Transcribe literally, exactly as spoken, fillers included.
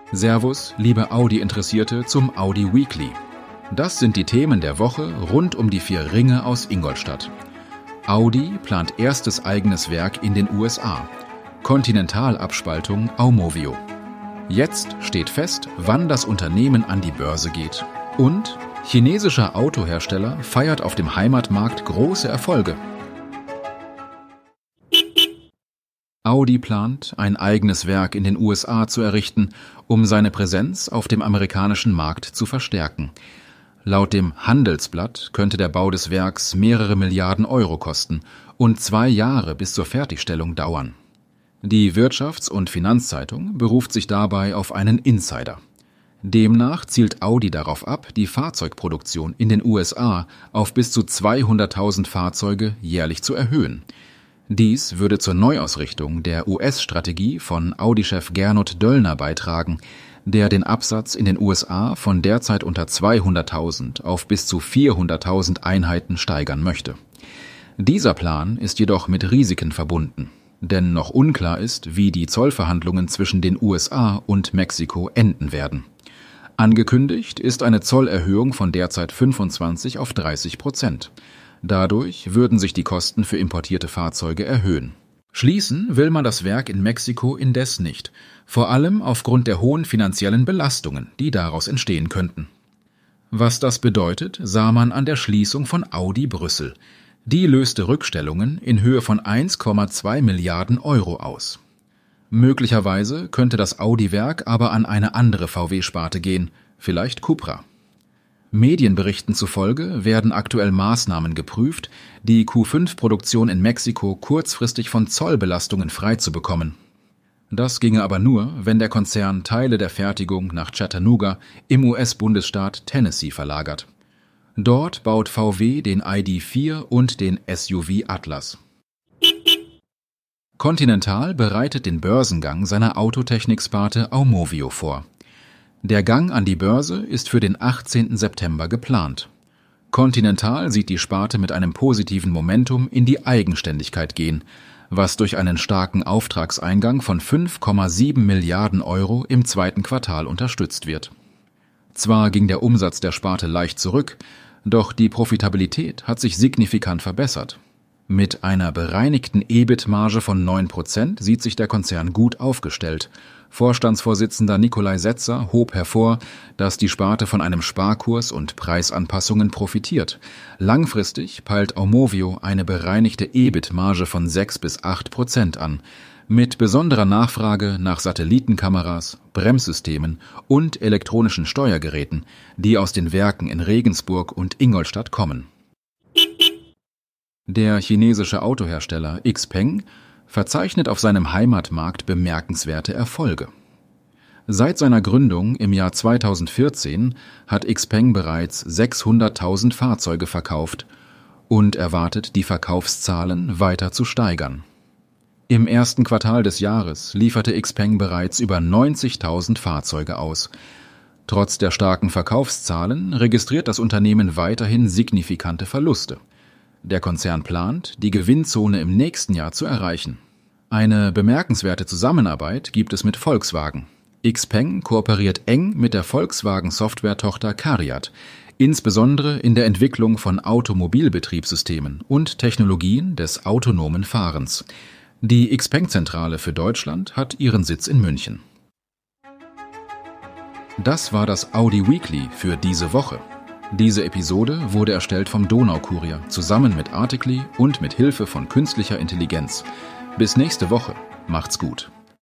Servus, liebe Audi-Interessierte zum Audi Weekly. Das sind die Themen der Woche rund um die vier Ringe aus Ingolstadt. Audi plant erstes eigenes Werk in den U S A. Continental-Abspaltung Aumovio. Jetzt steht fest, wann das Unternehmen an die Börse geht. Und chinesischer Autohersteller feiert auf dem Heimatmarkt große Erfolge. Audi plant, ein eigenes Werk in den U S A zu errichten, um seine Präsenz auf dem amerikanischen Markt zu verstärken. Laut dem Handelsblatt könnte der Bau des Werks mehrere Milliarden Euro kosten und zwei Jahre bis zur Fertigstellung dauern. Die Wirtschafts- und Finanzzeitung beruft sich dabei auf einen Insider. Demnach zielt Audi darauf ab, die Fahrzeugproduktion in den U S A auf bis zu zweihunderttausend Fahrzeuge jährlich zu erhöhen. Dies würde zur Neuausrichtung der U S-Strategie von Audi-Chef Gernot Döllner beitragen, der den Absatz in den U S A von derzeit unter zweihunderttausend auf bis zu vierhunderttausend Einheiten steigern möchte. Dieser Plan ist jedoch mit Risiken verbunden, denn noch unklar ist, wie die Zollverhandlungen zwischen den U S A und Mexiko enden werden. Angekündigt ist eine Zollerhöhung von derzeit fünfundzwanzig auf dreißig Prozent. Dadurch würden sich die Kosten für importierte Fahrzeuge erhöhen. Schließen will man das Werk in Mexiko indes nicht, vor allem aufgrund der hohen finanziellen Belastungen, die daraus entstehen könnten. Was das bedeutet, sah man an der Schließung von Audi Brüssel. Die löste Rückstellungen in Höhe von eins Komma zwei Milliarden Euro aus. Möglicherweise könnte das Audi-Werk aber an eine andere V W-Sparte gehen, vielleicht Cupra. Medienberichten zufolge werden aktuell Maßnahmen geprüft, die Q fünf Produktion in Mexiko kurzfristig von Zollbelastungen freizubekommen. Das ginge aber nur, wenn der Konzern Teile der Fertigung nach Chattanooga im U S-Bundesstaat Tennessee verlagert. Dort baut V W den I D vier und den S U V Atlas. Continental bereitet den Börsengang seiner Autotechnik-Sparte Aumovio vor. Der Gang an die Börse ist für den achtzehnten September geplant. Continental sieht die Sparte mit einem positiven Momentum in die Eigenständigkeit gehen, was durch einen starken Auftragseingang von fünf Komma sieben Milliarden Euro im zweiten Quartal unterstützt wird. Zwar ging der Umsatz der Sparte leicht zurück, doch die Profitabilität hat sich signifikant verbessert. Mit einer bereinigten E B I T-Marge von neun Prozent sieht sich der Konzern gut aufgestellt. Vorstandsvorsitzender Nikolai Setzer hob hervor, dass die Sparte von einem Sparkurs und Preisanpassungen profitiert. Langfristig peilt Aumovio eine bereinigte E B I T-Marge von sechs bis acht Prozent an, mit besonderer Nachfrage nach Satellitenkameras, Bremssystemen und elektronischen Steuergeräten, die aus den Werken in Regensburg und Ingolstadt kommen. Der chinesische Autohersteller Xpeng verzeichnet auf seinem Heimatmarkt bemerkenswerte Erfolge. Seit seiner Gründung im Jahr zweitausendvierzehn hat Xpeng bereits sechshunderttausend Fahrzeuge verkauft und erwartet, die Verkaufszahlen weiter zu steigern. Im ersten Quartal des Jahres lieferte Xpeng bereits über neunzigtausend Fahrzeuge aus. Trotz der starken Verkaufszahlen registriert das Unternehmen weiterhin signifikante Verluste. Der Konzern plant, die Gewinnzone im nächsten Jahr zu erreichen. Eine bemerkenswerte Zusammenarbeit gibt es mit Volkswagen. Xpeng kooperiert eng mit der Volkswagen-Software-Tochter CARIAD, insbesondere in der Entwicklung von Automobilbetriebssystemen und Technologien des autonomen Fahrens. Die Xpeng-Zentrale für Deutschland hat ihren Sitz in München. Das war das Audi Weekly für diese Woche. Diese Episode wurde erstellt vom Donaukurier zusammen mit Articly und mit Hilfe von künstlicher Intelligenz. Bis nächste Woche. Macht's gut.